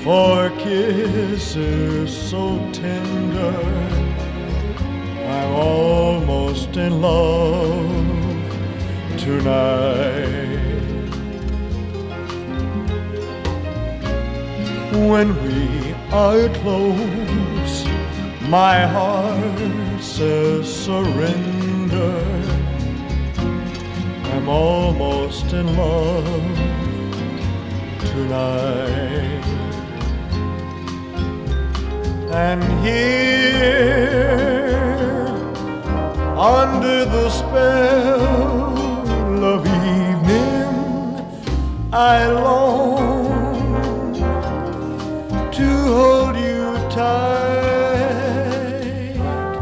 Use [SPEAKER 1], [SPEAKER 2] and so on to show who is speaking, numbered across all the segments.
[SPEAKER 1] for kisses so tender. I'm almost in love tonight. When we are close, my heart says surrender. I'm almost in love tonight. And here, under the spell of evening, I long to hold you tight.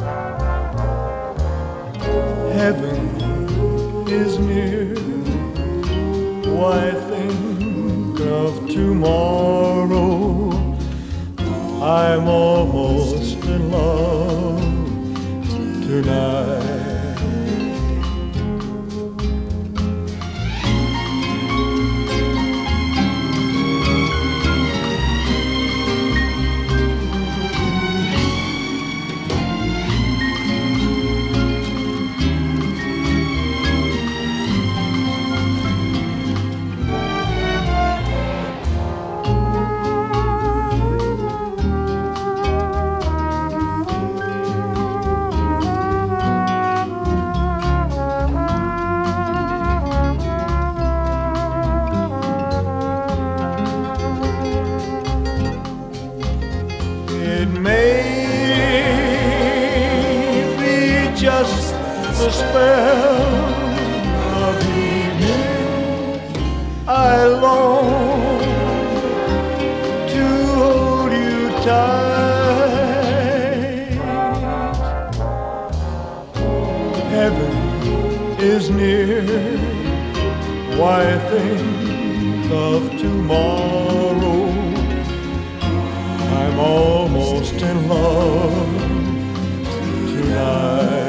[SPEAKER 1] Heaven is near, why think of tomorrow? I'm almost in love tonight. It may be just the spell of evening. I long to hold you tight. Heaven is near, why think of tomorrow? I'm almost in love tonight.